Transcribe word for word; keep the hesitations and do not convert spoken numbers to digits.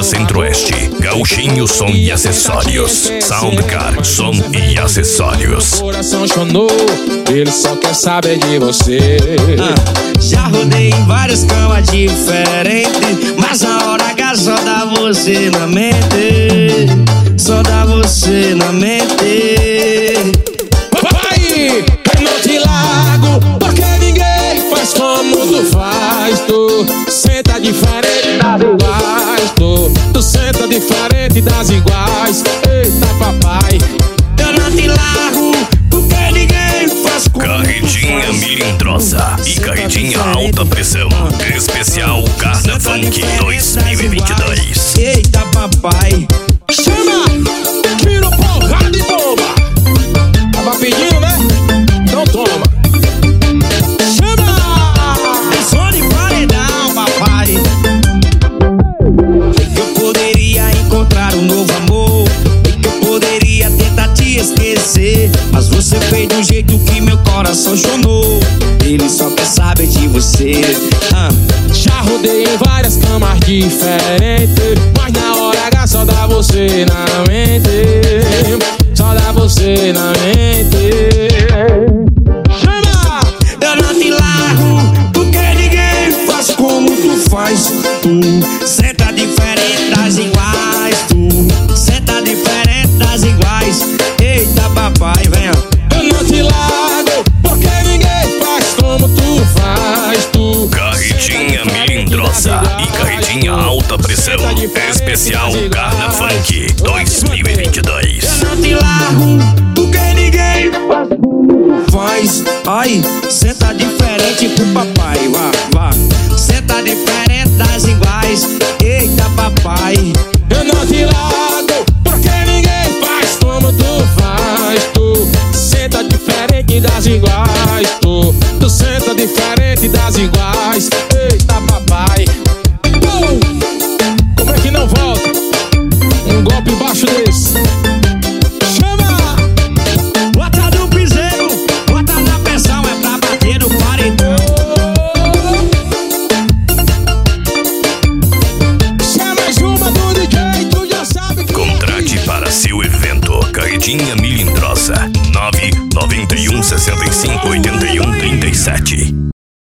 Centro-Oeste, Gauchinho Som e Acessórios, Soundcar, som e acessórios. Coração chonou, ele só quer saber de você. ah, Já rodei em várias camas diferentes, mas a hora H só dá você na mente. Só dá você na mente. Papai, eu não te largo, porque ninguém faz como tu faz. Tu senta diferente das iguais. Tu, tu senta diferente das iguais. Eita papai, Eu não te largo, porque ninguém faz como Carretinha tu faz. Milindrosa e Carretinha Alta Pressão. Especial Carna Funk dois mil e vinte e dois. Eita papai, chama! Tira porrada e bomba! Tava pedindo, né? Então toma! Chama! é só de paredão, papai. Eu poderia encontrar um novo amor, eu poderia tentar te esquecer, mas você fez de um jeito que meu coração chonou. Ele só quer saber de você. ah. Já rodei em várias camas diferentes, mas na hora H só dá você na mente. Só dá você na mente. Chama! Eu não te largo, porque ninguém faz como tu faz. Tu senta diferente das iguais. Tu senta diferente das iguais. Eita papai, venha. Eu não te largo, porque ninguém faz como tu faz. Tu Carretinha Milindrosa e Carretinha Alta Pressão. Especial Carna Funk dois mil e vinte e dois. Eu não te largo, porque ninguém faz como tu faz. Ai, senta diferente pro papai, vá, vá.